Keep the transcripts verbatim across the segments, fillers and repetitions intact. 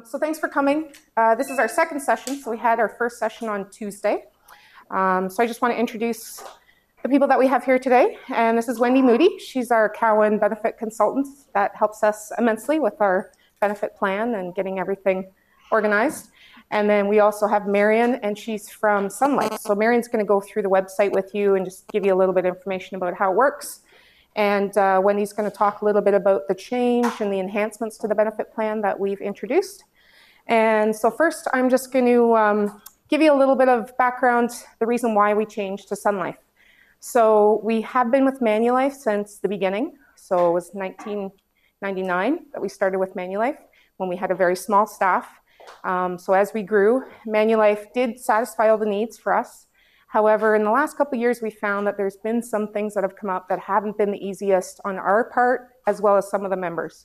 Um, so thanks for coming. Uh, this is our second session. So we had our first session on Tuesday. Um, so I just want to introduce the people that we have here today. And this is Wendy Moody. She's our Cowan benefit consultant that helps us immensely with our benefit plan and getting everything organized. And then we also have Marion, and she's from Sun Life. So Marion's going to go through the website with you and just give you a little bit of information about how it works. And uh, Wendy's going to talk a little bit about the change and the enhancements to the benefit plan that we've introduced. And so first, I'm just going to um, give you a little bit of background, the reason why we changed to Sun Life. So we have been with Manulife since the beginning. So it was nineteen ninety-nine that we started with Manulife when we had a very small staff. Um, so as we grew, Manulife did satisfy all the needs for us. However, in the last couple of years, we found that there's been some things that have come up that haven't been the easiest on our part, as well as some of the members.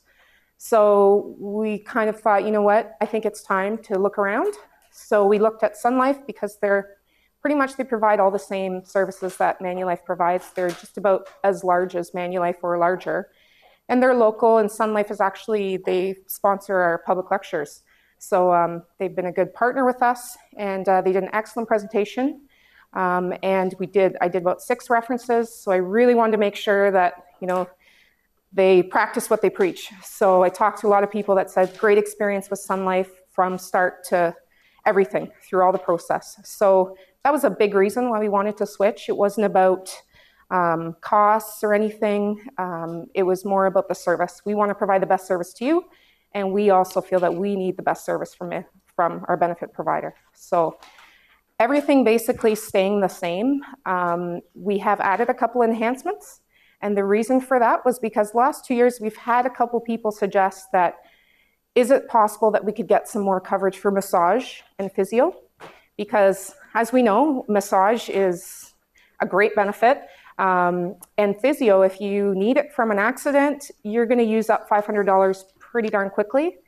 So we kind of thought, you know what, I think it's time to look around. So we looked at Sun Life because they're pretty much, they provide all the same services that Manulife provides. They're just about as large as Manulife or larger. And they're local, and Sun Life is actually, they sponsor our public lectures. So um, they've been a good partner with us, and uh, they did an excellent presentation. Um, and we did, I did about six references, so I really wanted to make sure that, you know, they practice what they preach. So I talked to a lot of people that said great experience with Sun Life from start to everything through all the process. So that was a big reason why we wanted to switch. It wasn't about um, costs or anything. Um, it was more about the service. We want to provide the best service to you, and we also feel that we need the best service from it, from our benefit provider. So everything basically staying the same. Um, we have added a couple enhancements, and the reason for that was because the last two years we've had a couple people suggest that, is it possible that we could get some more coverage for massage and physio? Because as we know, massage is a great benefit, um, and physio, if you need it from an accident, you're going to use up five hundred dollars pretty darn quickly.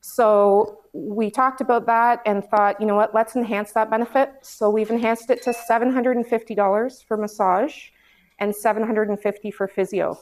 So we talked about that and thought, you know what, let's enhance that benefit. So we've enhanced it to seven hundred fifty dollars for massage and seven hundred fifty dollars for physio.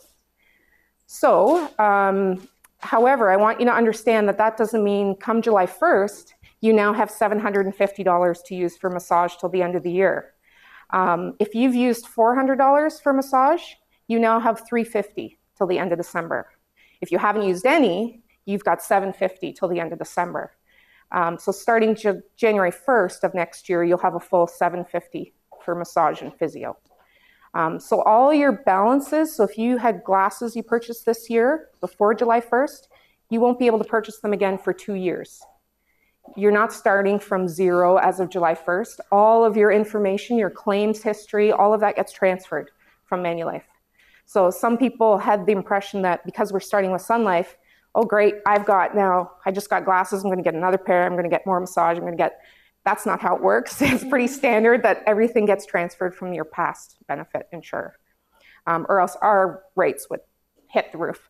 So, um, however, I want you to understand that that doesn't mean come July first, you now have seven hundred fifty dollars to use for massage till the end of the year. Um, if you've used four hundred dollars for massage, you now have three hundred fifty dollars till the end of December. If you haven't used any, you've got seven hundred fifty dollars till the end of December. Um, so starting J- January first of next year, you'll have a full seven hundred fifty dollars for massage and physio. Um, so all your balances, so if you had glasses you purchased this year before July first, you won't be able to purchase them again for two years. You're not starting from zero as of July first. All of your information, your claims history, all of that gets transferred from Manulife. So some people had the impression that because we're starting with Sun Life, oh great, I've got now, I just got glasses, I'm going to get another pair, I'm going to get more massage, I'm going to get, that's not how it works. It's pretty standard that everything gets transferred from your past benefit insurer, um, or else our rates would hit the roof.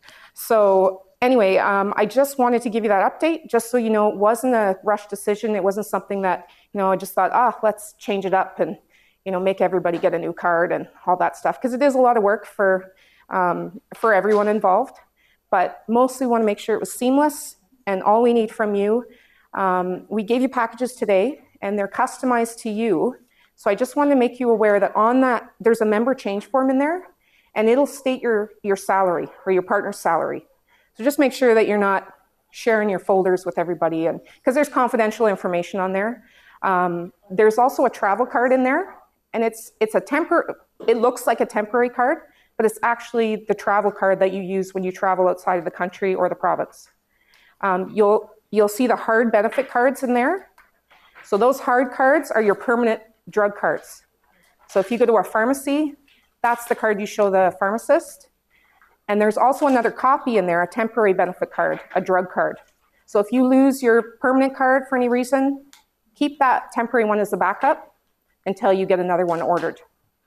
So anyway, um, I just wanted to give you that update, just so you know it wasn't a rush decision. It wasn't something that, you know, I just thought, ah, let's change it up and, you know, make everybody get a new card and all that stuff, because it is a lot of work for, um, for everyone involved. But mostly want to make sure it was seamless, and all we need from you, um, we gave you packages today, and they're customized to you. So I just want to make you aware that on that, there's a member change form in there, and it'll state your, your salary or your partner's salary. So just make sure that you're not sharing your folders with everybody, and because there's confidential information on there. Um, there's also a travel card in there, and it's it's a tempor- it looks like a temporary card, but it's actually the travel card that you use when you travel outside of the country or the province. Um, you'll you'll see the hard benefit cards in there. So those hard cards are your permanent drug cards. So if you go to a pharmacy, that's the card you show the pharmacist. And there's also another copy in there, a temporary benefit card, a drug card. So if you lose your permanent card for any reason, keep that temporary one as a backup until you get another one ordered.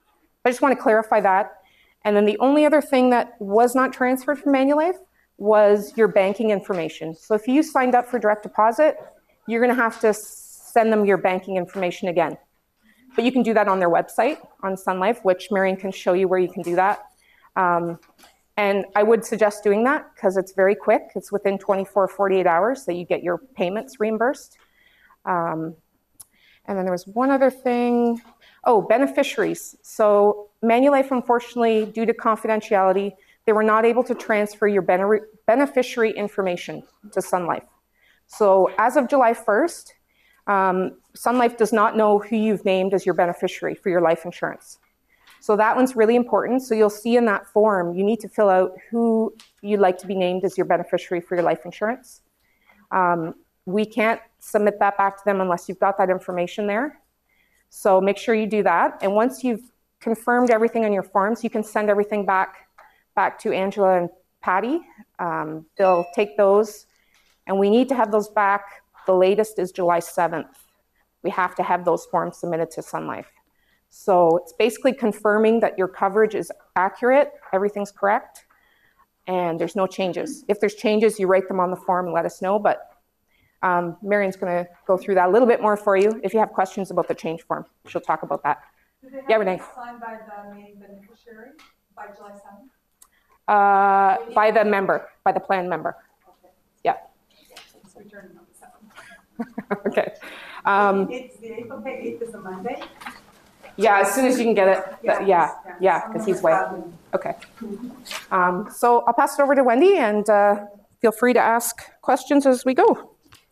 I just want to clarify that. And then the only other thing that was not transferred from Manulife was your banking information. So if you signed up for direct deposit, you're going to have to send them your banking information again. But you can do that on their website, on Sun Life, which Marion can show you where you can do that. Um, And I would suggest doing that because it's very quick. It's within twenty-four, forty-eight hours that you get your payments reimbursed. Um, and then there was one other thing. Oh, beneficiaries. So Manulife, unfortunately, due to confidentiality, they were not able to transfer your bene- beneficiary information to Sun Life. So as of July first, um, Sun Life does not know who you've named as your beneficiary for your life insurance. So that one's really important. So you'll see in that form, you need to fill out who you'd like to be named as your beneficiary for your life insurance. Um, we can't submit that back to them unless you've got that information there. So make sure you do that. And once you've confirmed everything on your forms, you can send everything back, back to Angela and Patty. Um, they'll take those, and we need to have those back. The latest is July seventh. We have to have those forms submitted to Sun Life. So it's basically confirming that your coverage is accurate, everything's correct, and there's no changes. If there's changes, you write them on the form and let us know, but um, Marion's going to go through that a little bit more for you. If you have questions about the change form, she'll talk about that. Do they have yeah, to Renee. be signed by the main beneficiary by July seventh? Uh, by the member, by the plan member. Okay. Yeah. It's returning on the seventh. Okay. Um, It's the eighth, okay, eighth is a Monday. Yeah, as soon as you can get it. Yeah, Yeah, yeah, because he's way. Okay. Um, so I'll pass it over to Wendy, and uh, feel free to ask questions as we go.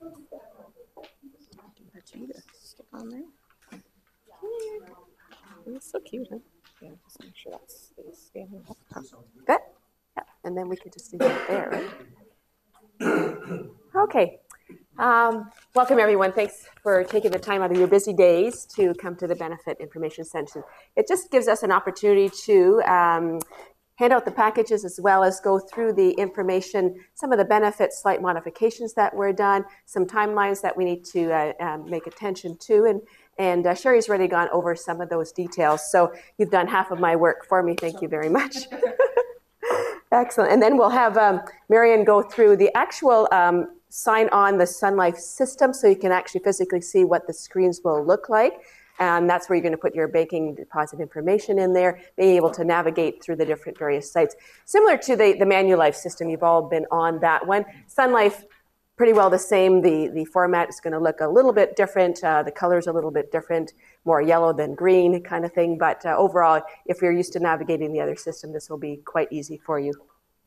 It's so cute, huh? Yeah, just make sure that's standing up. Good. Yeah, and then we could just leave it there, right? Okay. Um, welcome, everyone. Thanks for taking the time out of your busy days to come to the Benefit Information Session. It just gives us an opportunity to um, hand out the packages as well as go through the information, some of the benefits, slight modifications that were done, some timelines that we need to uh, um, make attention to, and And uh, Sherry's already gone over some of those details. So you've done half of my work for me. Thank you very much. Excellent. And then we'll have um, Marion go through the actual um, sign on the Sun Life system so you can actually physically see what the screens will look like. And that's where you're going to put your banking deposit information in there, being able to navigate through the different various sites. Similar to the, the Manulife system, you've all been on that one. Sun Life, pretty well the same. The, the format is going to look a little bit different. Uh, the color's a little bit different, more yellow than green kind of thing. But uh, overall, if you're used to navigating the other system, this will be quite easy for you.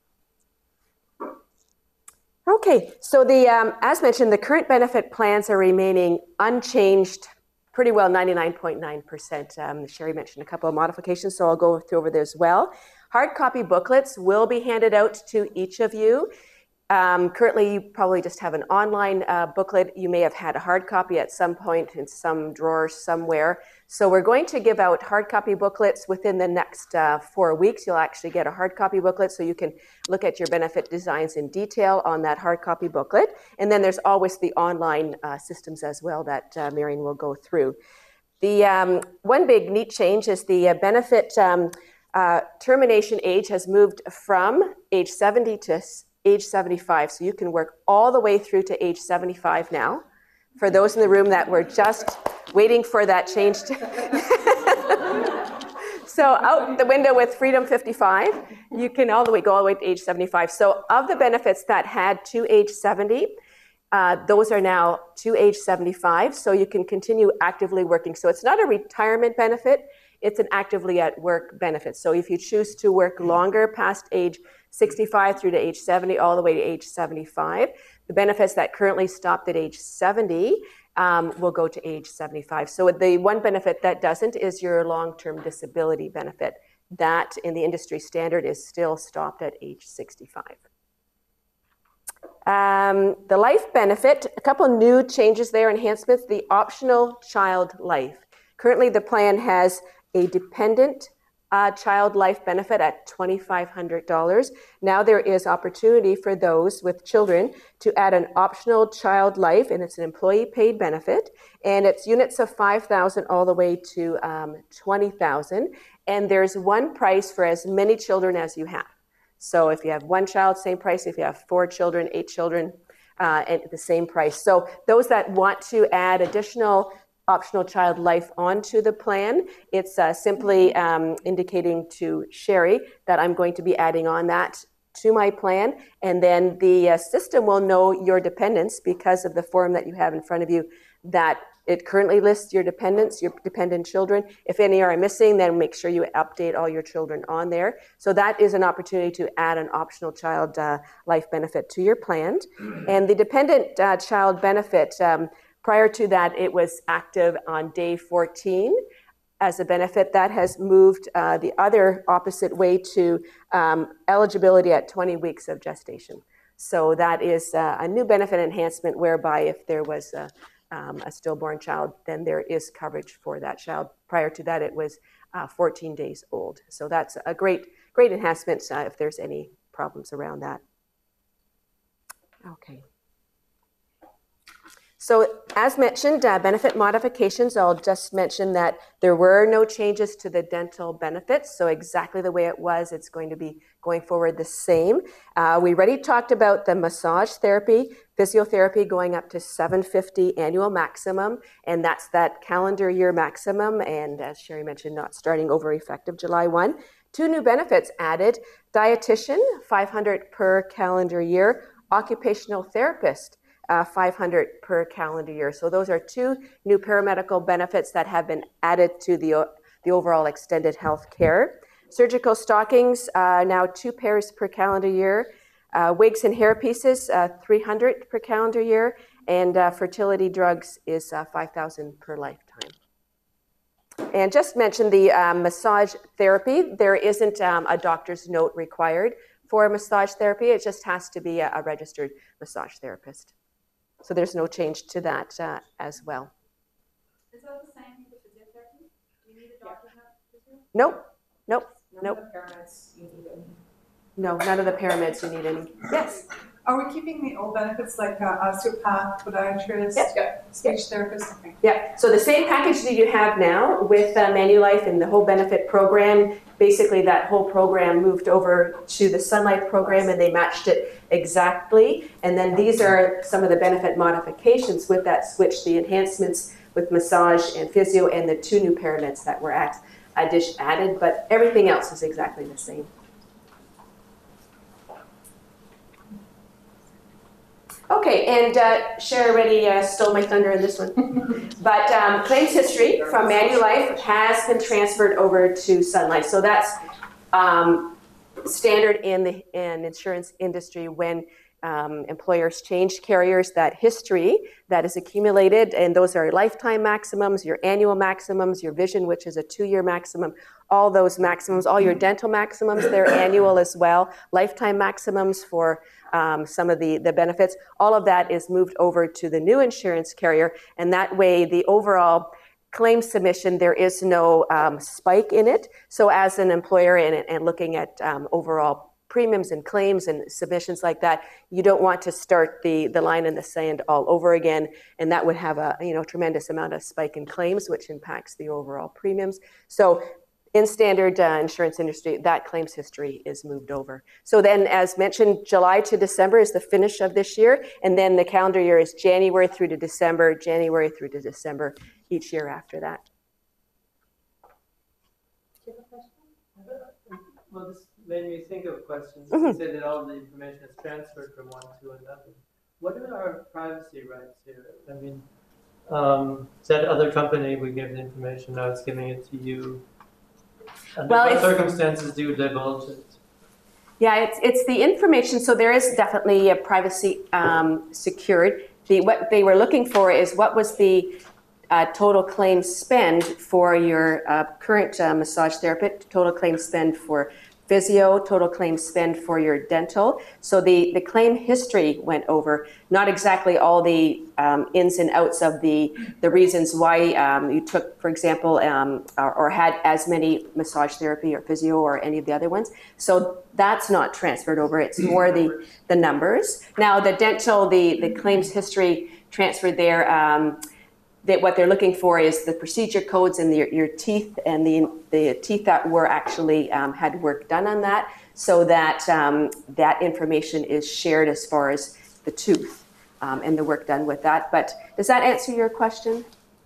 Okay, so the um, as mentioned, the current benefit plans are remaining unchanged, pretty well ninety-nine point nine percent. Um, Sherry mentioned a couple of modifications, so I'll go through over there as well. Hard copy booklets will be handed out to each of you. Um, currently, you probably just have an online uh, booklet. You may have had a hard copy at some point in some drawer somewhere. So we're going to give out hard copy booklets within the next uh, four weeks. You'll actually get a hard copy booklet so you can look at your benefit designs in detail on that hard copy booklet. And then there's always the online uh, systems as well that uh, Marion will go through. The um, one big neat change is the uh, benefit um, uh, termination age has moved from age seventy to age seventy-five, so you can work all the way through to age seventy-five now. For those in the room that were just waiting for that change. To so out the window with Freedom fifty-five, you can all the way go all the way to age seventy-five. So of the benefits that had to age seventy, uh, those are now to age seventy-five, so you can continue actively working. So it's not a retirement benefit, it's an actively at work benefit. So if you choose to work longer past age sixty-five through to age seventy, all the way to age seventy-five, the benefits that currently stopped at age seventy um, will go to age seventy-five. So the one benefit that doesn't is your long-term disability benefit. That in the industry standard is still stopped at age sixty-five. Um, the life benefit, a couple new changes there, enhancements, the optional child life. Currently the plan has a dependent uh, child life benefit at twenty-five hundred dollars. Now there is opportunity for those with children to add an optional child life, and it's an employee paid benefit, and it's units of five thousand all the way to um, twenty thousand, and there's one price for as many children as you have. So if you have one child, same price. If you have four children, eight children, uh, at the same price. So those that want to add additional optional child life onto the plan. It's uh, simply um, indicating to Sherry that I'm going to be adding on that to my plan, and then the uh, system will know your dependents because of the form that you have in front of you, that it currently lists your dependents, your dependent children. If any are missing, then make sure you update all your children on there. So that is an opportunity to add an optional child uh, life benefit to your plan. And the dependent uh, child benefit, um, prior to that, it was active on day fourteen as a benefit. That has moved uh, the other opposite way to um, eligibility at twenty weeks of gestation. So that is uh, a new benefit enhancement whereby if there was a Um, a stillborn child, then there is coverage for that child. Prior to that, it was uh, fourteen days old. So that's a great, great enhancement uh, if there's any problems around that. Okay. So as mentioned, uh, benefit modifications, I'll just mention that there were no changes to the dental benefits. So exactly the way it was, it's going to be going forward the same. Uh, we already talked about the massage therapy, physiotherapy going up to seven hundred fifty annual maximum, and that's that calendar year maximum. And as Sherry mentioned, not starting over effective July first. Two new benefits added: dietitian, five hundred per calendar year; occupational therapist, Uh, five hundred per calendar year. So those are two new paramedical benefits that have been added to the, uh, the overall extended health care. Surgical stockings, uh, now two pairs per calendar year. Uh, wigs and hair pieces, uh, three hundred per calendar year. And uh, fertility drugs is uh, five thousand per lifetime. And just mention the um, massage therapy. There isn't um, a doctor's note required for massage therapy. It just has to be a, a registered massage therapist. So there's no change to that uh, as well. Is that the same with physiotherapy? Do you need a doctor's note? Nope, nope, None nope. of the paramedics you need any. No, none of the paramedics you need any. Yes. Are we keeping the old benefits like uh, osteopath, podiatrist, Yeah. speech therapist? Okay. Yeah, so the same package that you have now with uh, Manulife and the whole benefit program, basically that whole program moved over to the Sun Life program and they matched it exactly. And then these are some of the benefit modifications with that switch, the enhancements with massage and physio and the two new paramedics that were at, added, but everything else is exactly the same. Okay, and uh, Sherry already uh, stole my thunder in this one. But um, claims history from Manulife has been transferred over to Sun Life. So that's um, standard in the in insurance industry when um, employers change carriers, that history that is accumulated, and those are lifetime maximums, your annual maximums, your vision, which is a two-year maximum, all those maximums, all your dental maximums, they're annual as well, lifetime maximums for Um, some of the, the benefits, all of that is moved over to the new insurance carrier, and that way the overall claim submission, there is no um, spike in it. So as an employer and, and looking at um, overall premiums and claims and submissions like that, you don't want to start the, the line in the sand all over again, and that would have a you know tremendous amount of spike in claims, which impacts the overall premiums. So in standard uh, insurance industry, that claims history is moved over. So then, as mentioned, July to December is the finish of this year, and then the calendar year is January through to December, January through to December each year after that. Well, this made me think of questions. Mm-hmm. You said that all the information is transferred from one to another. What are our privacy rights here? I mean, um, that other company we give the information, now it's giving it to you. Under Well, what circumstances do you divulge it? Yeah, it's it's the information. So there is definitely a privacy um, secured. The what they were looking for is what was the uh, total claim spend for your uh, current uh, massage therapist, total claim spend for physio, total claim spend for your dental. So the, the claim history went over, not exactly all the um, ins and outs of the, the reasons why um, you took, for example, um, or, or had as many massage therapy or physio or any of the other ones. So that's not transferred over. It's more the, the numbers. Now the dental, the, the claims history transferred there, um, that what they're looking for is the procedure codes and your, your teeth and the, the teeth that were actually um, had work done on that, so that um, that information is shared as far as the tooth um, and the work done with that. But does that answer your question?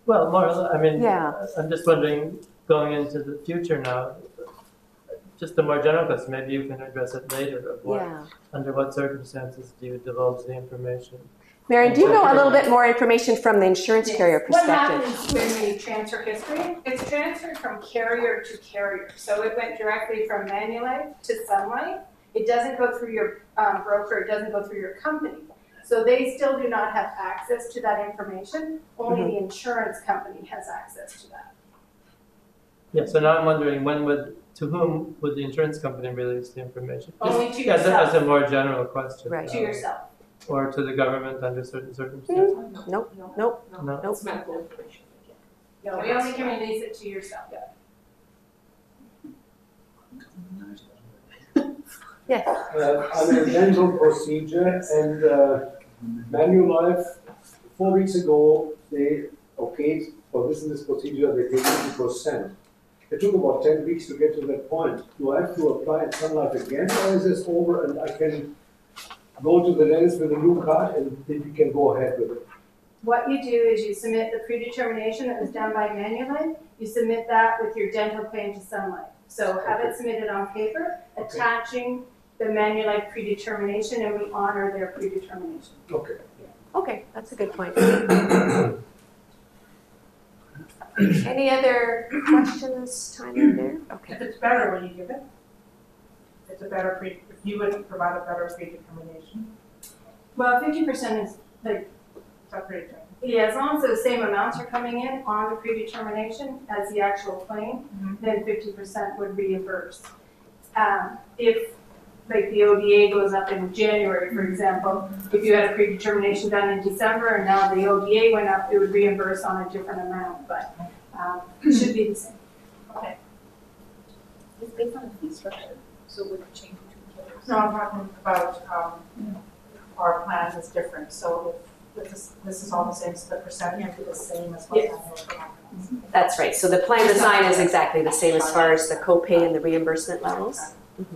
Well, more, or less, I mean, Yeah. I'm just wondering, going into the future now, just a more general question, maybe you can address it later, of what, Yeah. under what circumstances do you divulge the information? Marion, do you know a little bit more information from the insurance carrier What perspective? happens when we transfer history? It's transferred from carrier to carrier. So it went directly from Manulife to Sun Life. It doesn't go through your um, broker, it doesn't go through your company. So they still do not have access to that information. Only Mhm. the insurance company has access to that. Yeah, so now I'm wondering, when would, to whom would the insurance company release the information? Just Only to as a- yourself. As a more general question. Right. To um, yourself. Or to the government under certain circumstances? Nope, nope, No? nope. No, we only can release it to yourself. Yes. Uh, I'm in a dental procedure, and uh, Manulife, four weeks ago, they okayed for this and this procedure, they paid fifty percent. It took about ten weeks to get to that point. Do I have to apply at Sun Life again, or is this over and I can go to the dentist with a new card and then we can go ahead with it? What you do is you submit the predetermination that was done by Manulife. You submit that with your dental claim to Sun Life. So have it submitted on paper, Okay. attaching the Manulife predetermination, and we honor their predetermination. Okay. Okay, that's a good point. Any other questions, Tanya, there? Okay. If it's better, will you give it? It's a better pre, if you would provide a better predetermination, Well, fifty percent is like, is that predetermined? yeah, as long as the same amounts are coming in on the predetermination as the actual claim, Mhm. then fifty percent would reimburse. Um, if, like, the O D A goes up in January, for example, if you had a predetermination done in December and now the O D A went up, it would reimburse on a different amount, but, um, it should be the same. Okay. It's based on the fee structure, so would it change between carriers? No, I'm talking about, um, our plan is different, so if this, this is all the same, so the percentage is the same as what Yes. Manulife happens. That's right. So the plan design is exactly the same as far as the copay and the reimbursement levels. Mhm.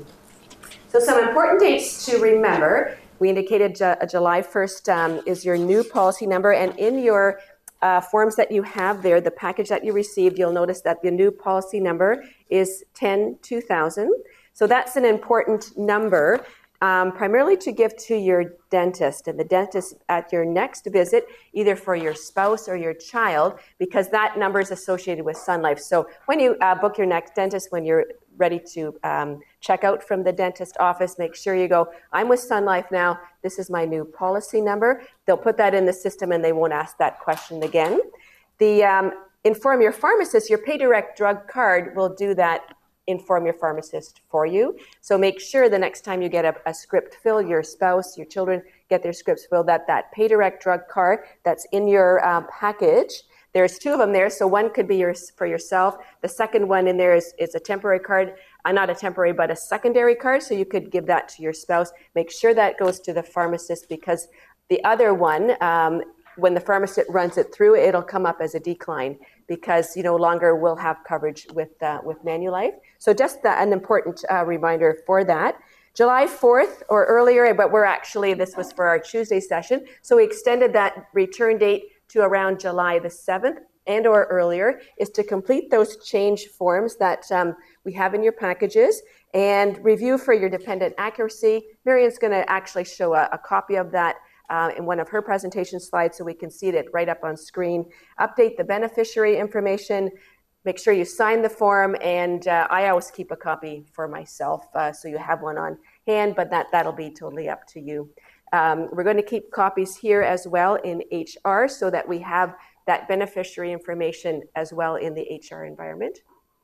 So some important dates to remember. We indicated Ju- July first um, is your new policy number, and in your uh, forms that you have there, the package that you received, you'll notice that the new policy number is ten two thousand. So that's an important number, um, primarily to give to your dentist, and the dentist at your next visit, either for your spouse or your child, because that number is associated with Sun Life. So when you uh, book your next dentist, when you're ready to um, check out from the dentist office, make sure you go, I'm with Sun Life now, this is my new policy number. They'll put that in the system and they won't ask that question again. The um, Inform Your Pharmacist, your PayDirect drug card will do that Inform Your Pharmacist for you. So make sure the next time you get a, a script filled, your spouse, your children get their scripts filled, that that PayDirect drug card that's in your um, package, there's two of them there, so one could be yours for yourself. The second one in there is, is a temporary card, uh, not a temporary, but a secondary card, so you could give that to your spouse. Make sure that goes to the pharmacist, because the other one, um, when the pharmacist runs it through, it'll come up as a decline because you no longer will have coverage with uh, with Manulife. So just the, an important uh, reminder for that. July fourth or earlier, but we're actually, this was for our Tuesday session, so we extended that return date to around July the seventh and or earlier, is to complete those change forms that um, we have in your packages and review for your dependent accuracy. Marion's going to actually show a, a copy of that uh, in one of her presentation slides so we can see it right up on screen. Update the beneficiary information. Make sure you sign the form, and uh, I always keep a copy for myself uh, so you have one on hand, but that, that'll be totally up to you. Um, we're going to keep copies here as well in H R so that we have that beneficiary information as well in the H R environment.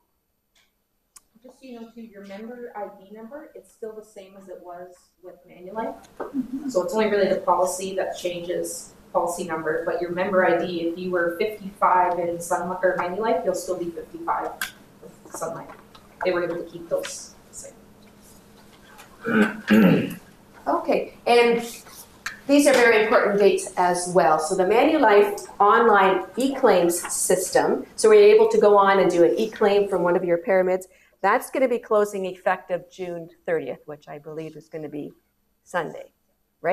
Just so you know, too, your member I D number, it's still the same as it was with Manulife. So it's only really the policy that changes policy number, but your member I D, if you were fifty-five in Sun or Manulife, you'll still be fifty-five with Sun Life. They were able to keep those the same. Okay, and these are very important dates as well. So the Manulife online e-claims system, so we're able to go on and do an e-claim from one of your pyramids, that's going to be closing effective June thirtieth, which I believe is going to be Sunday, right?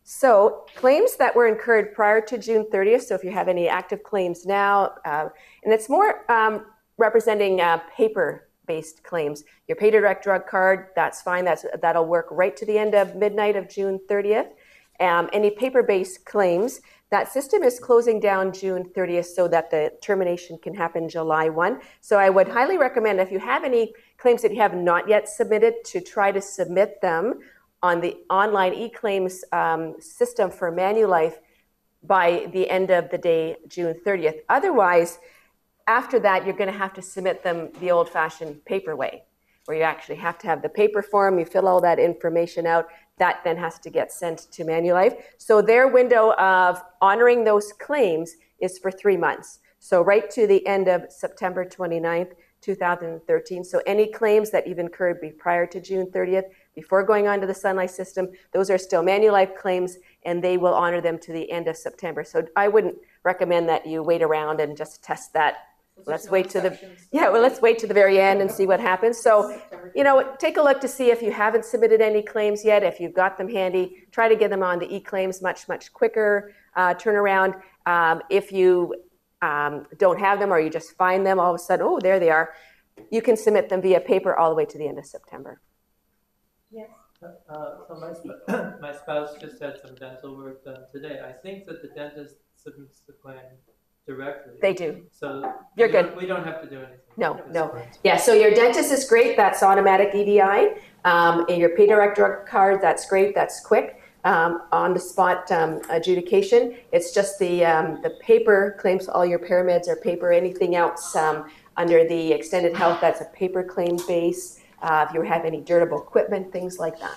So claims that were incurred prior to June thirtieth, so if you have any active claims now, uh, and it's more um, representing uh, paper-based claims. Your Pay Direct drug card, that's fine. That's, that'll work right to the end of midnight of June thirtieth. Um, any paper-based claims, that system is closing down June thirtieth so that the termination can happen July first. So I would highly recommend if you have any claims that you have not yet submitted to try to submit them on the online e-claims um, system for Manulife by the end of the day, June thirtieth. Otherwise, after that, you're going to have to submit them the old-fashioned paper way, where you actually have to have the paper form, you fill all that information out, that then has to get sent to Manulife. So their window of honoring those claims is for three months. So right to the end of September twenty-ninth, two thousand thirteen. So any claims that you've incurred prior to June thirtieth, before going on to the Sun Life system, those are still Manulife claims, and they will honor them to the end of September. So I wouldn't recommend that you wait around and just test that. Let's wait to the yeah. Well, let's wait to the very end and see what happens. So, you know, take a look to see if you haven't submitted any claims yet. If you've got them handy, try to get them on the e-claims much much quicker uh, turnaround. Um, if you um, don't have them or you just find them all of a sudden, oh, there they are. You can submit them via paper all the way to the end of September. Yes. Uh, so my, sp- my spouse just had some dental work done today. I think that the dentist submits the plan directly. They do. So You're we good. Don't, we don't have to do anything. No, no. Yeah, so your dentist is great. That's automatic E D I. Um, and your Pay Direct drug card, that's great. That's quick. Um, on the spot um, adjudication. It's just the um, the paper claims. All your parameds are paper. Anything else um, under the extended health, that's a paper claim base. Uh, if you have any durable equipment, things like that.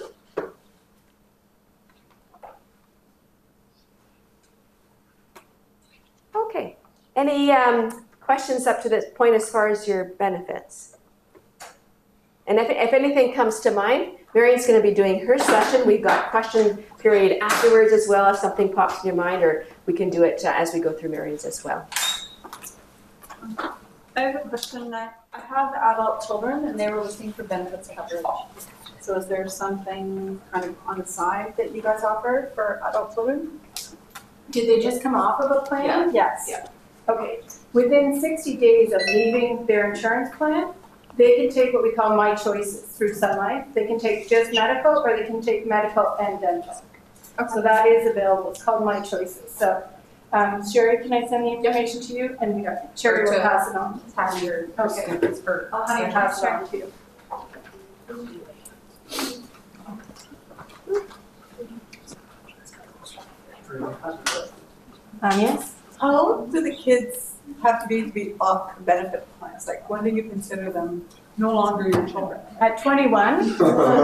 Okay. Any um, questions up to this point as far as your benefits? And if, if anything comes to mind, Marion's going to be doing her session. We've got question period afterwards as well if something pops in your mind, or we can do it uh, as we go through Marion's as well. I have a question. I, I have adult children and they were looking for benefits coverage. So is there something kind of on the side that you guys offer for adult children? Did they just come off of a plan? Yes. Yeah. Okay. Within sixty days of leaving their insurance plan, they can take what we call My Choices through Sun Life. They can take just medical, or they can take medical and dental. Okay. So that is available. It's called My Choices. So, um, Sherry, can I send the information to you? And yeah, Sherry will pass it on. Have your Okay. for I'll have you pass it on to you. Um, yes? How old do the kids have to be to be off the benefit plans? Like, when do you consider them no longer your children? At twenty-one. That's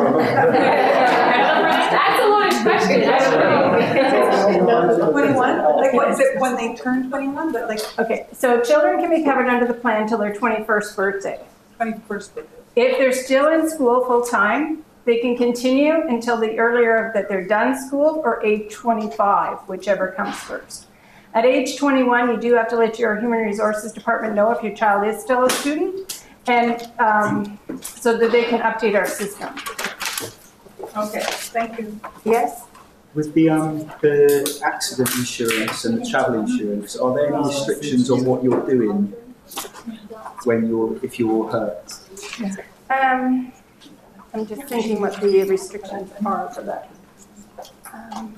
a loaded question. I don't know. twenty-one? Like, what is it when they turn twenty-one? But like Okay, so children can be covered under the plan until their twenty-first birthday. twenty-first birthday? If they're still in school full-time, they can continue until the earlier that they're done school or age twenty-five, whichever comes first. At age twenty-one, you do have to let your Human Resources Department know if your child is still a student, and um, so that they can update our system. Okay, thank you. Yes? With the um the accident insurance and the travel insurance, are there any restrictions on what you're doing when you're if you're hurt? Um, I'm just thinking what the restrictions are for that. Um,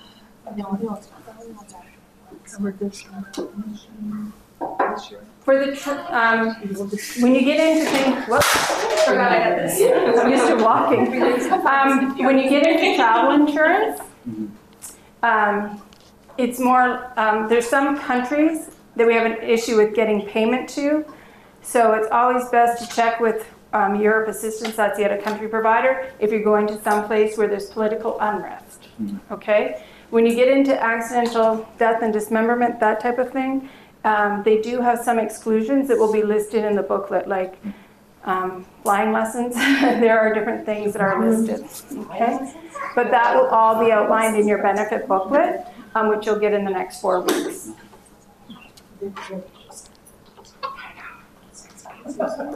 For the, tr- um, when you get into things, whoops, forgot I had this. I'm used to walking. Um, when you get into travel insurance, um, it's more, um, there's some countries that we have an issue with getting payment to. So it's always best to check with um, Europe Assistance, that's the other country provider, if you're going to some place where there's political unrest, okay? When you get into accidental death and dismemberment, that type of thing, um, they do have some exclusions that will be listed in the booklet, like um, flying lessons. There are different things that are listed, okay? But that will all be outlined in your benefit booklet, um, which you'll get in the next four weeks.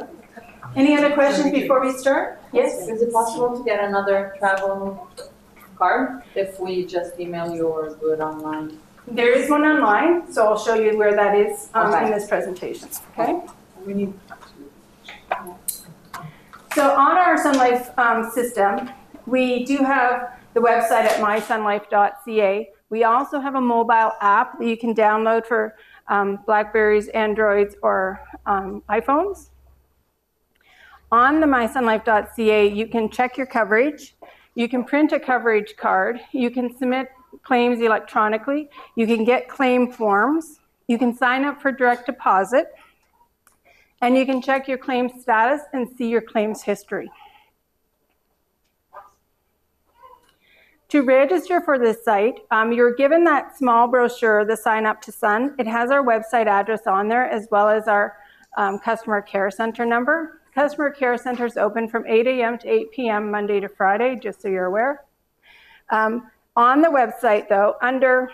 Any other questions before we start? Yes? Is it possible to get another travel card if we just email you or do it online? There is one online, so I'll show you where that is um, Okay. in this presentation, okay? We need. So on our Sun Life um, system, we do have the website at my sun life dot c a. We also have a mobile app that you can download for um, Blackberries, Androids, or um, iPhones. On the my sun life dot c a, you can check your coverage. You can print a coverage card. You can submit claims electronically. You can get claim forms. You can sign up for direct deposit. And you can check your claim status and see your claims history. To register for this site, um, you're given that small brochure, the Sign Up to Sun. It has our website address on there as well as our um, customer care center number. Customer care center is open from eight a m to eight p m Monday to Friday, just so you're aware. Um, on the website, though, under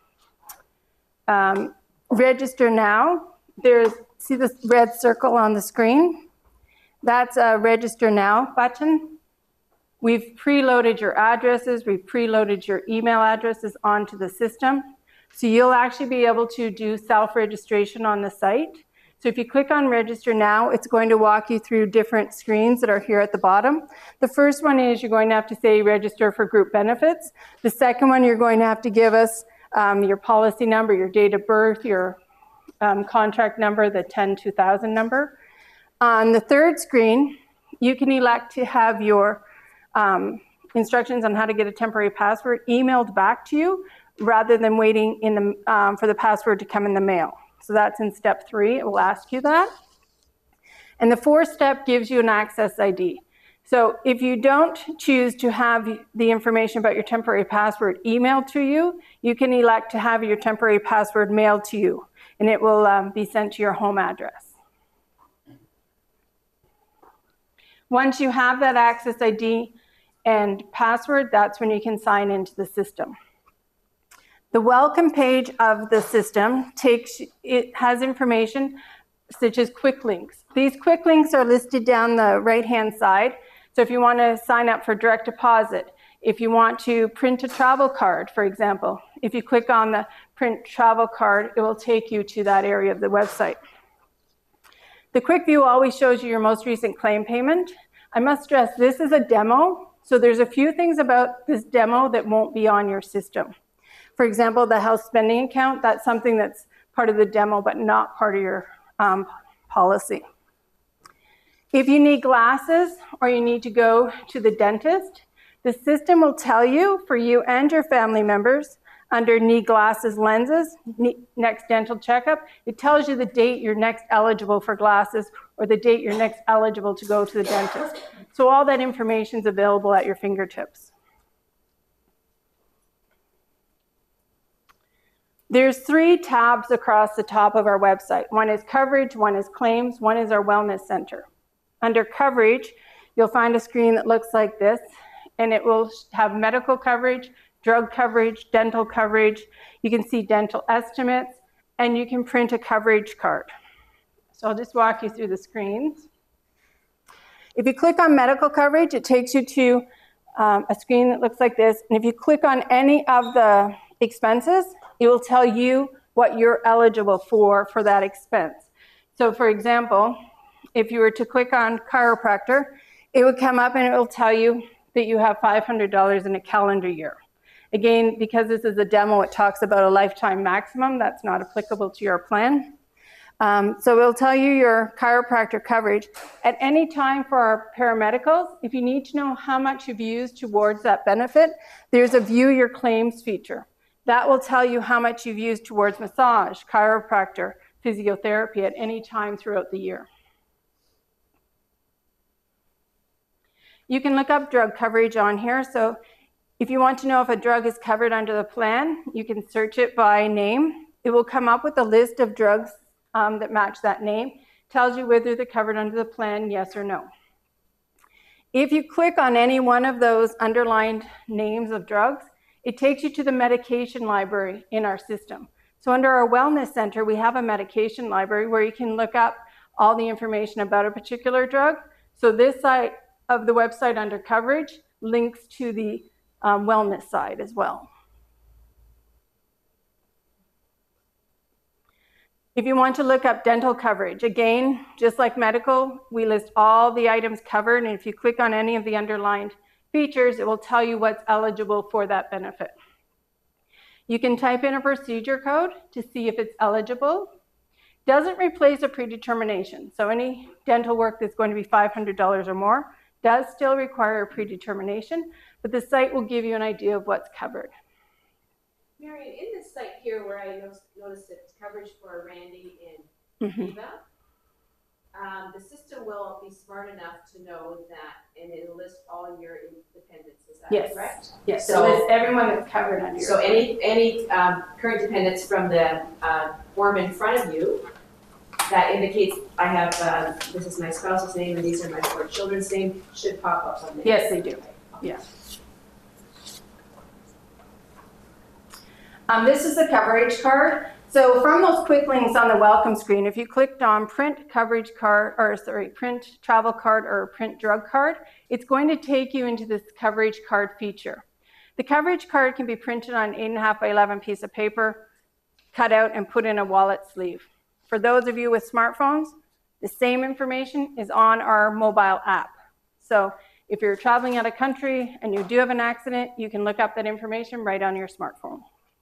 um, Register Now, there's, see this red circle on the screen? That's a Register Now button. We've preloaded your addresses, we've preloaded your email addresses onto the system. So you'll actually be able to do self-registration on the site. So if you click on Register Now, it's going to walk you through different screens that are here at the bottom. The first one is you're going to have to say register for group benefits. The second one, you're going to have to give us um, your policy number, your date of birth, your um, contract number, the ten two thousand number. On the third screen, you can elect to have your um, instructions on how to get a temporary password emailed back to you rather than waiting in the, um, for the password to come in the mail. So that's in step three, it will ask you that. And the fourth step gives you an access I D. So if you don't choose to have the information about your temporary password emailed to you, you can elect to have your temporary password mailed to you, and it will um, be sent to your home address. Once you have that access I D and password, that's when you can sign into the system. The welcome page of the system takes, it has information such as quick links. These quick links are listed down the right-hand side. So if you want to sign up for direct deposit, if you want to print a travel card, for example, if you click on the print travel card, it will take you to that area of the website. The quick view always shows you your most recent claim payment. I must stress, this is a demo. So there's a few things about this demo that won't be on your system. For example, the house spending account, that's something that's part of the demo, but not part of your um, policy. If you need glasses or you need to go to the dentist, the system will tell you, for you and your family members, under need glasses lenses, next dental checkup, it tells you the date you're next eligible for glasses or the date you're next eligible to go to the dentist. So all that information is available at your fingertips. There's three tabs across the top of our website. One is coverage, one is claims, one is our wellness center. Under coverage, you'll find a screen that looks like this, and it will have medical coverage, drug coverage, dental coverage. You can see dental estimates, and you can print a coverage card. So I'll just walk you through the screens. If you click on medical coverage, it takes you to um, a screen that looks like this, and if you click on any of the expenses, it will tell you what you're eligible for for that expense. So for example, if you were to click on chiropractor, it would come up and it will tell you that you have five hundred dollars in a calendar year. Again, because this is a demo, it talks about a lifetime maximum. That's not applicable to your plan. Um, so it'll tell you your chiropractor coverage. At any time for our paramedicals, if you need to know how much you've used towards that benefit, there's a view your claims feature. That will tell you how much you've used towards massage, chiropractor, physiotherapy at any time throughout the year. You can look up drug coverage on here. So if you want to know if a drug is covered under the plan, you can search it by name. It will come up with a list of drugs um, that match that name. Tells you whether they're covered under the plan, yes or no. If you click on any one of those underlined names of drugs, it takes you to the medication library in our system. So under our wellness center, we have a medication library where you can look up all the information about a particular drug. So this side of the website under coverage links to the um, wellness side as well. If you want to look up dental coverage, again, just like medical, we list all the items covered, and if you click on any of the underlined features, it will tell you what's eligible for that benefit. You can type in a procedure code to see if it's eligible. Doesn't replace a predetermination, so any dental work that's going to be five hundred dollars or more does still require a predetermination, but the site will give you an idea of what's covered. Marion, in this site here where I noticed, noticed it's coverage for Randy and Mm-hmm. Eva, um, the system will be smart enough to know that, and it'll list all your dependents. Is that Yes. correct? Yes, So- so it's everyone that's covered under So your any any um, current dependents from the uh, form in front of you that indicates I have uh, this is my spouse's name and these are my four children's name should pop up on there. Yes, they do. Yeah. Um, this is the coverage card. So from those quick links on the welcome screen, if you clicked on print coverage card, or sorry, print travel card or print drug card, it's going to take you into this coverage card feature. The coverage card can be printed on an eight and a half by eleven piece of paper, cut out and put in a wallet sleeve. For those of you with smartphones, the same information is on our mobile app. So if you're traveling out of country and you do have an accident, you can look up that information right on your smartphone.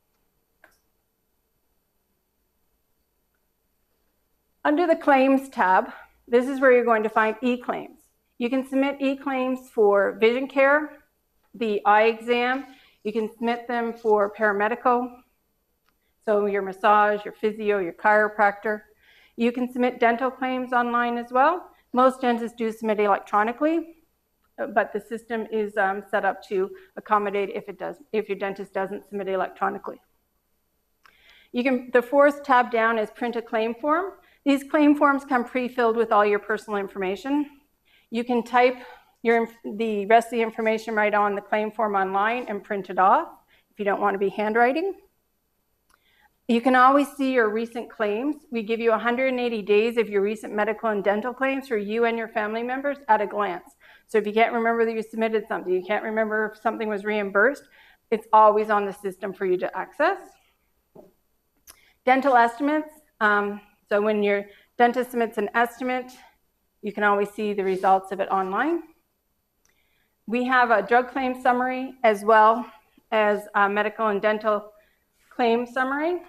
Under the Claims tab, this is where you're going to find e-claims. You can submit e-claims for vision care, the eye exam. You can submit them for paramedical, so your massage, your physio, your chiropractor. You can submit dental claims online as well. Most dentists do submit electronically, but the system is um, set up to accommodate if it does, if your dentist doesn't submit electronically. You can, the fourth tab down is print a claim form. These claim forms come pre-filled with all your personal information. You can type your, the rest of the information right on the claim form online and print it off if you don't want to be handwriting. You can always see your recent claims. We give you one hundred eighty days of your recent medical and dental claims for you and your family members at a glance. So if you can't remember that you submitted something, you can't remember if something was reimbursed, it's always on the system for you to access. Dental estimates. Um, So when your dentist submits an estimate, you can always see the results of it online. We have a drug claim summary as well as a medical and dental claim summary.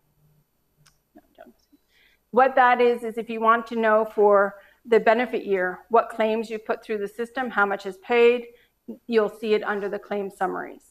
What that is, is if you want to know for the benefit year, what claims you put through the system, how much is paid, you'll see it under the claim summaries.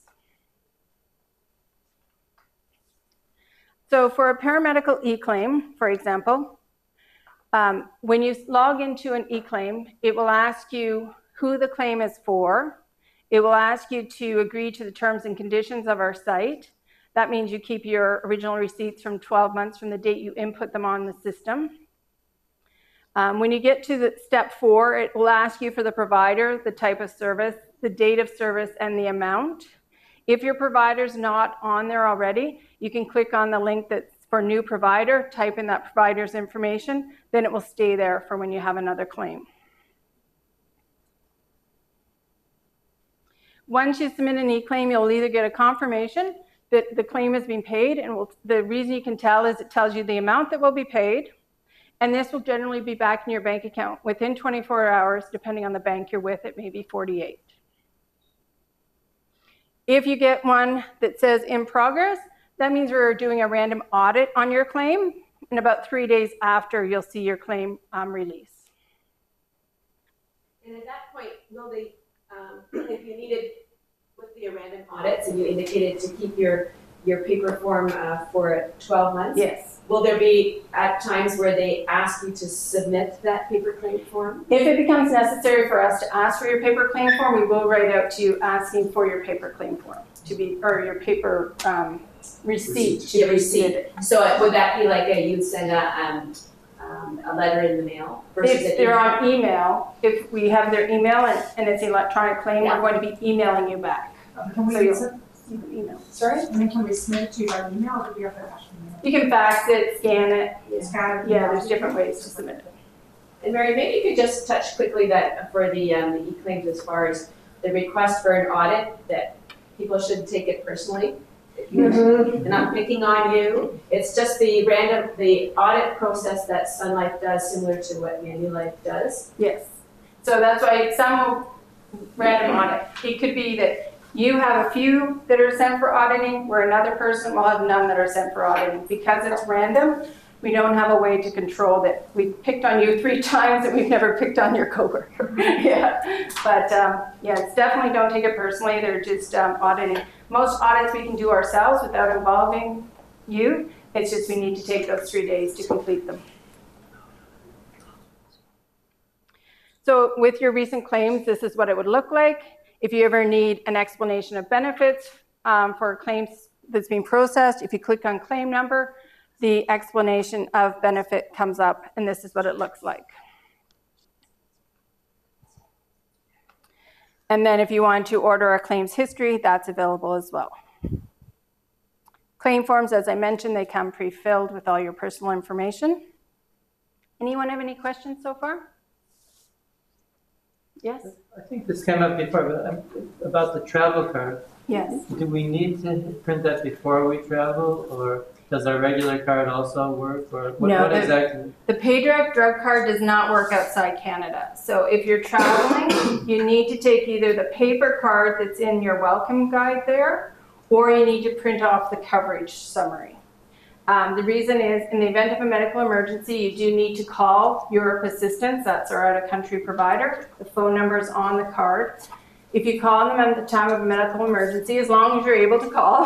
So for a paramedical e-claim, for example, um, when you log into an e-claim, it will ask you who the claim is for. It will ask you to agree to the terms and conditions of our site. That means you keep your original receipts from twelve months from the date you input them on the system. Um, when you get to the step four, it will ask you for the provider, the type of service, the date of service, and the amount. If your provider's not on there already, you can click on the link that's for new provider, type in that provider's information, then it will stay there for when you have another claim. Once you submit an e-claim, you'll either get a confirmation that the claim has been paid, and will, the reason you can tell is it tells you the amount that will be paid, and this will generally be back in your bank account within twenty-four hours, depending on the bank you're with, it may be forty-eight. If you get one that says in progress, that means we're doing a random audit on your claim, and about three days after, you'll see your claim um, release. And at that point, will they, um, if you needed, with the random audits, and you indicated to keep your, your paper form uh, for twelve months? Yes. Will there be at times where they ask you to submit that paper claim form? If it becomes necessary for us to ask for your paper claim form, we will write out to you asking for your paper claim form to be, or your paper um, receipt to Yeah, be receipt. submitted. So uh, would that be like a, you'd send a, um, um, a letter in the mail? Versus If an they're email? on email, if we have their email and, and it's an electronic claim, Yeah. we're going to be emailing you back. Can we, So you'll- send- You can email. sorry, I mean, can we submit it to you by email or do we have to actually mail You can fax it, scan it. it? Scan it? Yeah, there's different ways to submit it. And Mary, maybe you could just touch quickly that for the, um, the e-claims as far as the request for an audit, that people shouldn't take it personally. They're not picking on you. It's just the random, the audit process that Sun Life does, similar to what Manulife does. Yes. So that's why some random audit. It could be that you have a few that are sent for auditing, where another person will have none that are sent for auditing. Because it's random, we don't have a way to control that. We picked on you three times and we've never picked on your coworker. Yeah. But um, yeah, it's definitely don't take it personally. They're just um, auditing. Most audits we can do ourselves without involving you. It's just we need to take those three days to complete them. So with your recent claims, this is what it would look like. If you ever need an explanation of benefits um, for claims that's being processed, if you click on claim number, the explanation of benefit comes up, and this is what it looks like. And then if you want to order a claims history, that's available as well. Claim forms, as I mentioned, they come pre-filled with all your personal information. Anyone have any questions so far? Yes? I think this came up before, but um, about the travel card. Yes. Do we need to print that before we travel, or does our regular card also work, or what, No, what the- exactly? The PayDirect drug card does not work outside Canada. So if you're traveling, you need to take either the paper card that's in your welcome guide there, or you need to print off the coverage summary. Um, the reason is, in the event of a medical emergency, you do need to call Europe Assistance. That's our out-of-country provider. The phone number is on the card. If you call them at the time of a medical emergency, as long as you're able to call,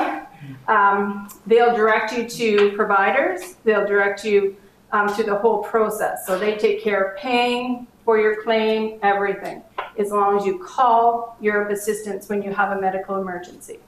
um, they'll direct you to providers. They'll direct you um, through the whole process. So they take care of paying for your claim, everything, as long as you call Europe Assistance when you have a medical emergency.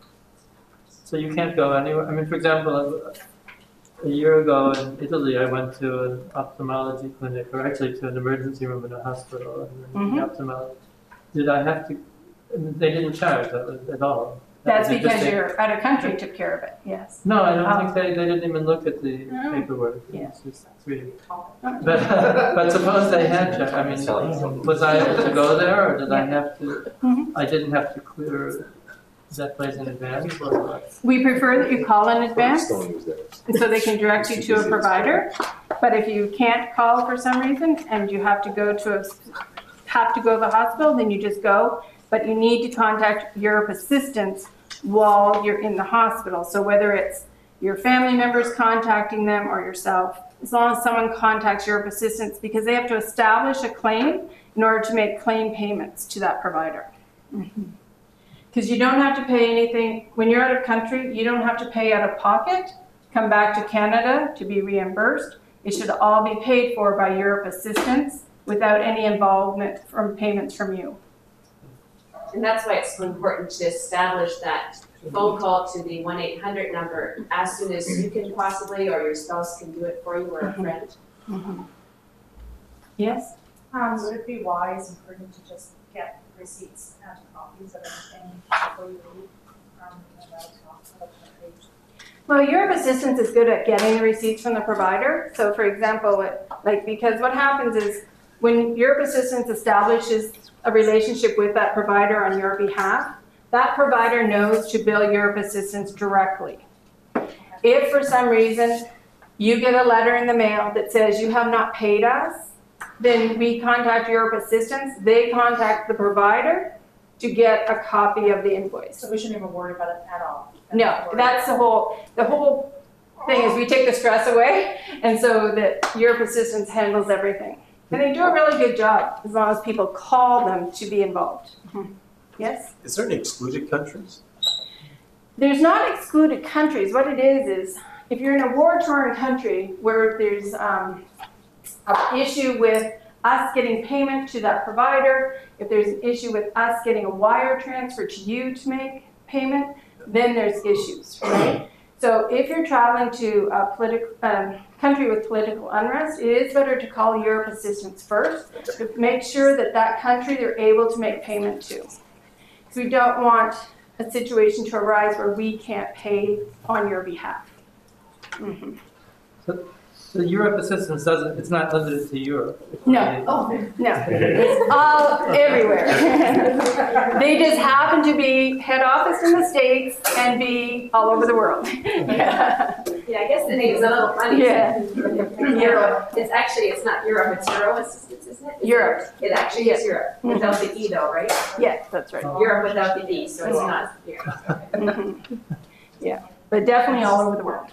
So you can't go anywhere? I mean, for example, a year ago in Italy, I went to an ophthalmology clinic, or actually to an emergency room in a hospital, and Mhm. the ophthalmologist. Did I have to? I mean, they didn't charge at all. That's Was it just because a- your out of country took care of it, yes. No, I don't Oh. think they, they didn't even look at the Oh. paperwork. Yeah. It's just three. But, but suppose they had checked, I mean, was I able to go there, or did I have to, Mhm. I didn't have to clear that place in advance, or what? We prefer that you call in advance so they can direct you to a provider. But if you can't call for some reason and you have to go to a, have to go to the hospital, then you just go. But you need to contact Europe Assistance while you're in the hospital. So whether it's your family members contacting them or yourself, as long as someone contacts Europe Assistance, because they have to establish a claim in order to make claim payments to that provider. Mm-hmm. Because you don't have to pay anything, when you're out of country, you don't have to pay out of pocket, come back to Canada to be reimbursed. It should all be paid for by Europe Assistance without any involvement from payments from you. And that's why it's so important to establish that phone call to the one eight hundred number as soon as you can possibly, or your spouse can do it for you, or a friend. Mm-hmm. Yes? Um, would it be wise and prudent to just get receipts and copies of everything before you leave? Um, and that's not like the page. Well, Europe Assistance is good at getting the receipts from the provider. So for example, it, like, because what happens is when Europe Assistance establishes a relationship with that provider on your behalf, that provider knows to bill Europe Assistance directly. If for some reason you get a letter in the mail that says you have not paid us, then we contact Europe Assistance. They contact the provider to get a copy of the invoice. So we shouldn't even worry about it at all. No, that's the whole, the whole thing is we take the stress away, and so that Europe Assistance handles everything. And they do a really good job, as long as people call them to be involved. Mm-hmm. Yes? Is there any excluded countries? There's not excluded countries. What it is, is if you're in a war-torn country where there's um, an issue with us getting payment to that provider, if there's an issue with us getting a wire transfer to you to make payment, then there's issues, right? So if you're traveling to a political um, country with political unrest, it is better to call Europe Assistance first to make sure that that country they're able to make payment to. Because we don't want a situation to arise where we can't pay on your behalf. Mm-hmm. So, The Europe assistance doesn't, it's not limited to Europe. No, Oh. no, it's all everywhere. They just happen to be head office in the States and be all over the world. Yeah. Yeah, I guess the name is a little funny. Yeah. Europe. It's actually, it's not Europe, it's Euro assistance, isn't it? Is Europe. It, it actually Yes. is Europe, without the E though, right? Yes, that's right. Europe without the E, so it's not Europe. Mhm. Yeah, but definitely all over the world.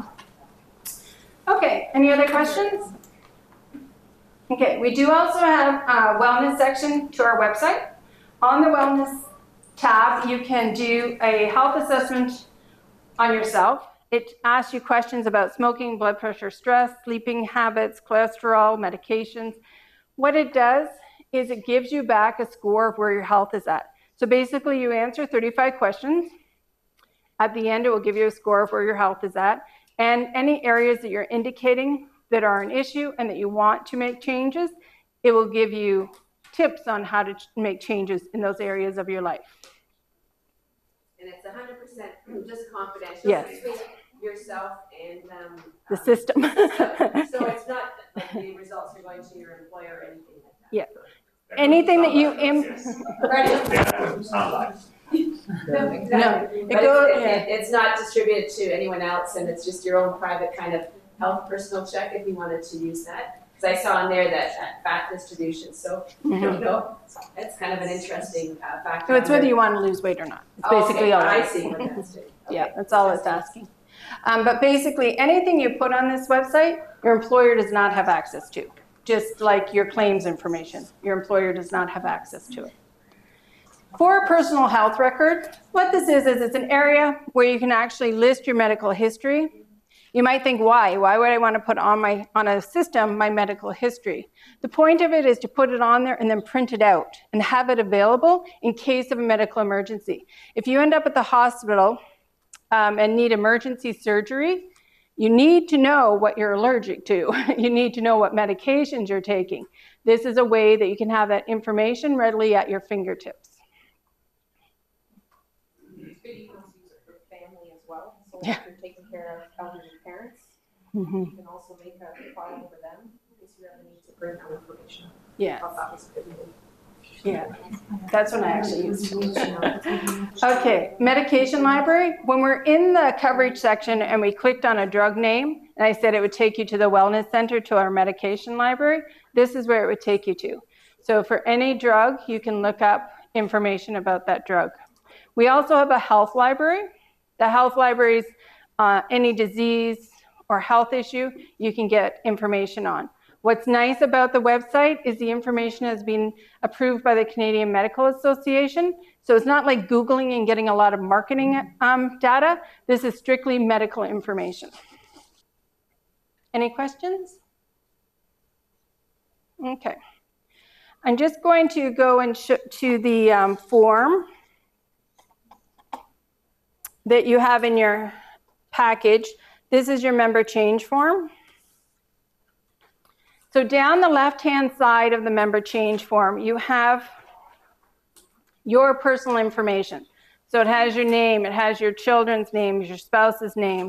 Okay, any other questions? Okay, we do also have a wellness section to our website. On the wellness tab, you can do a health assessment on yourself. It asks you questions about smoking, blood pressure, stress, sleeping habits, cholesterol, medications. What it does is it gives you back a score of where your health is at. So basically you answer thirty-five questions. At the end, it will give you a score of where your health is at and any areas that you're indicating that are an issue and that you want to make changes. It will give you tips on how to ch- make changes in those areas of your life. And it's one hundred percent just confidential Yes. between yourself and um, The um, system. So, so it's not like the results are going to your employer or anything like that. Yeah. Anything that you im- No, exactly. it But goes- it's, it, yeah. it, it's not distributed to anyone else, and it's just your own private kind of health personal check if you wanted to use that. Because I saw on there that uh, fat distribution, so Mhm. you know, it's kind of an interesting uh, factor. So it's on whether there. you want to lose weight or not. It's Oh, basically okay. all I it is. see what that's doing. Yeah, Okay. that's all it's asking. Um, but basically, anything you put on this website, your employer does not have access to. Just like your claims information, your employer does not have access to it. For a personal health record, what this is, is it's an area where you can actually list your medical history. You might think, why? Why would I want to put on my on a system my medical history? The point of it is to put it on there and then print it out and have it available in case of a medical emergency. If you end up at the hospital um, and need emergency surgery, you need to know what you're allergic to. You need to know what medications you're taking. This is a way that you can have that information readily at your fingertips. It's good you can also use it for family as well. So Yeah. if you're taking care of elderly parents, Mm-hmm. you can also make a file for them in case you ever need to bring that information. Yeah. I thought that was a good move. Yeah, that's what I actually use. Okay, medication library. When we're in the coverage section and we clicked on a drug name, and I said it would take you to the wellness center to our medication library, this is where it would take you to. So for any drug, you can look up information about that drug. We also have a health library. The health library is uh, any disease or health issue you can get information on. What's nice about the website is the information has been approved by the Canadian Medical Association. So it's not like Googling and getting a lot of marketing um, data. This is strictly medical information. Any questions? Okay. I'm just going to go and sh- to the um, form that you have in your package. This is your member change form. So down the left-hand side of the member change form, you have your personal information. So it has your name, it has your children's names, your spouse's name.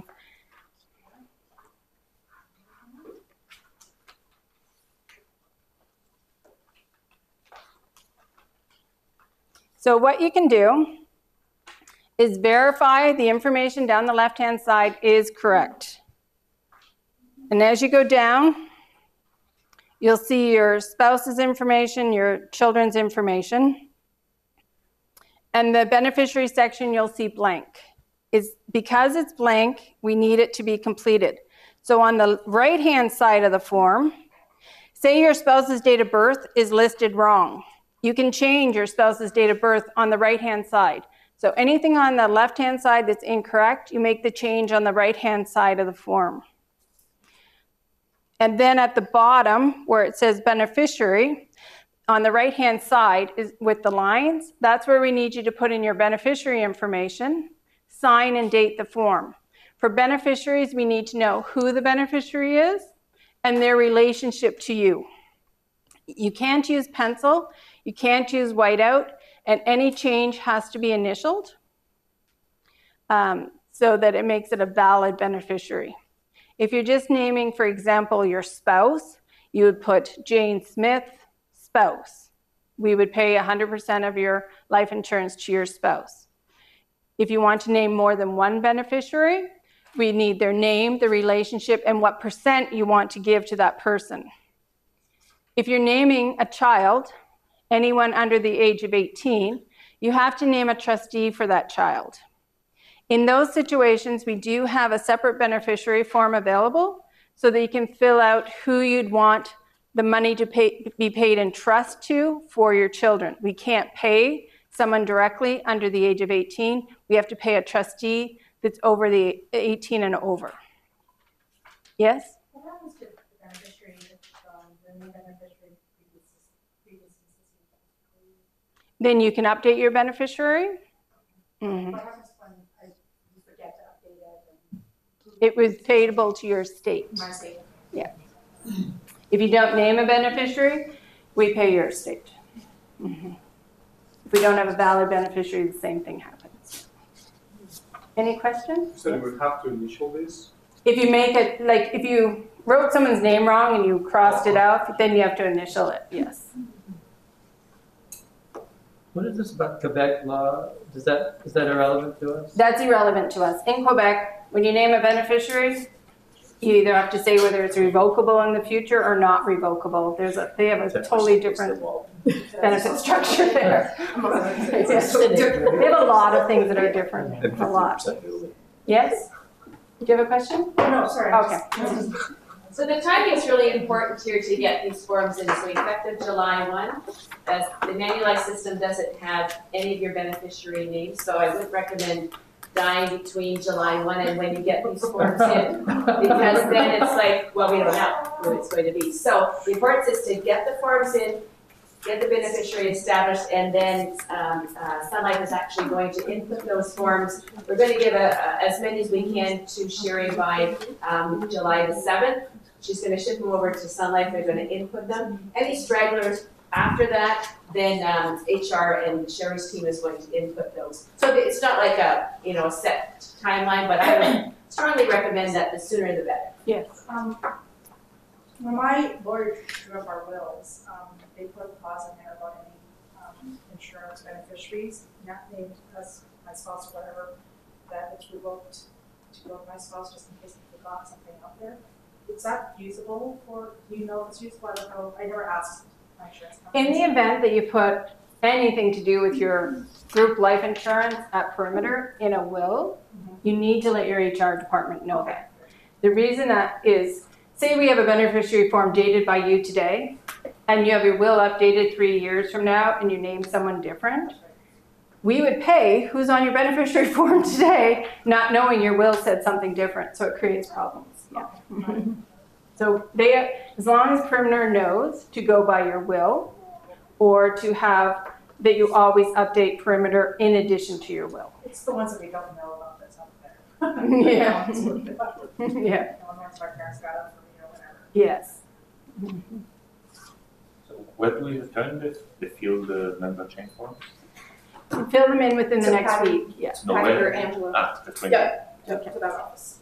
So what you can do is verify the information down the left-hand side is correct. And as you go down, you'll see your spouse's information, your children's information. And the beneficiary section, you'll see blank. Is because it's blank, we need it to be completed. So on the right-hand side of the form, say your spouse's date of birth is listed wrong. You can change your spouse's date of birth on the right-hand side. So anything on the left-hand side that's incorrect, you make the change on the right-hand side of the form. And then at the bottom, where it says beneficiary, on the right-hand side is with the lines, that's where we need you to put in your beneficiary information, sign and date the form. For beneficiaries, we need to know who the beneficiary is and their relationship to you. You can't use pencil, you can't use whiteout, and any change has to be initialed um, so that it makes it a valid beneficiary. If you're just naming, for example, your spouse, you would put Jane Smith, spouse. We would pay one hundred percent of your life insurance to your spouse. If you want to name more than one beneficiary, we need their name, the relationship, and what percent you want to give to that person. If you're naming a child, anyone under the age of eighteen, you have to name a trustee for that child. In those situations, we do have a separate beneficiary form available so that you can fill out who you'd want the money to pay, be paid in trust to for your children. We can't pay someone directly under the age of eighteen. We have to pay a trustee that's over the eighteen and over. Yes? What happens to the beneficiary if um, the new beneficiary previously? Then you can update your beneficiary. Mm-hmm. What happens when I you forget to update it? And It was payable to your state. my state. Yeah. If you don't name a beneficiary, we pay your estate. Mm-hmm. If we don't have a valid beneficiary, the same thing happens. Any questions? So you would have to initial this? If you make it, like if you wrote someone's name wrong and you crossed it out, then you have to initial it, yes. What is this about Quebec law? Does that, is that irrelevant to us? That's irrelevant to us. In Quebec, when you name a beneficiary, you either have to say whether it's revocable in the future or not revocable. There's a, they have a totally different benefit structure there. Yes. They have a lot of things that are different, a lot. Yes? Do you have a question? No, sorry. Okay. So the timing is really important here to get these forms in. So effective July first, as the Manulife system doesn't have any of your beneficiary names, so I would recommend dying between July first and when you get these forms in, because then it's like, well, we don't know who it's going to be. So the importance is to get the forms in, get the beneficiary established, and then um, uh, Sun Life is actually going to input those forms. We're going to give a, a, as many as we can to Sherry by um, July the seventh. She's going to ship them over to Sun Life. They're going to input them. Any stragglers after that, then um, H R and Sherry's team is going to input those. So it's not like a you know set timeline, but I would strongly recommend that the sooner the better. Yes. Um, when my lawyer drew up our wills, um, they put a clause in there about any um, insurance beneficiaries, not named as my spouse or whatever, that it's revoked to go to my spouse just in case they forgot something out there. Is that usable for, do you know if it's usable? I don't know. I never asked my insurance company. In the event that you put anything to do with your group life insurance at Perimeter in a will, mm-hmm. you need to let your H R department know that. The reason that is, say we have a beneficiary form dated by you today, and you have your will updated three years from now, and you name someone different, we would pay who's on your beneficiary form today, not knowing your will said something different, so it creates problems. Yeah. Mm-hmm. So they, as long as Perimeter knows to go by your will, or to have that you always update Perimeter in addition to your will. It's the ones that we don't know about that's out there. Yeah. Yeah. You know, once my parents got up for me or whatever. Yes. So where do we return this, the field uh, member change forms? Fill them in within the So next Patty- week. Yes. No, Patty where? or Angela. Ah, that's when- Yeah, to to that office.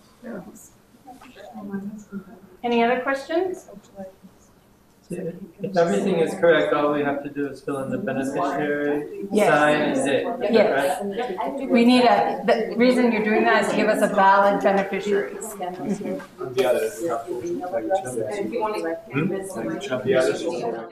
Any other questions? If everything is correct, all we have to do is fill in the beneficiary, Yes. sign, and date, right? Yes. We need a, the reason you're doing that is to give us a valid beneficiary. And the others, we have to, like, And if you want to, Hmm? Like, the others also.